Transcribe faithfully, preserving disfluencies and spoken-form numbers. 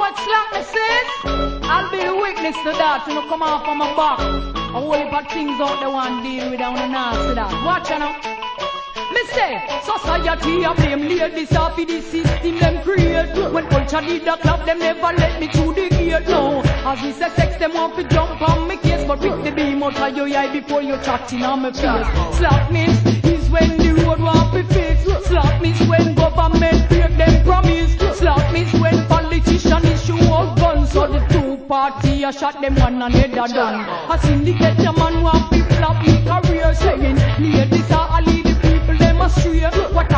what slackness is? I'll be the witness to that. You know, come off on my back. A whole heap of things out there want deal with. I wanna nasty that. Watch out now. Me say, society a blame ladies off of the system them create. When culture did the club, them never let me through the gate. No, as me say sex, them want to jump on me case, but with the beam out of your eye before you chatting on my face. Slap means is when the road want to fix. Slap means when government break them promise. Slap means when politicians issue out guns, so the two party a shot them one another down. A syndicate a man want to flap me career, saying ladies are a lead the people them astray. What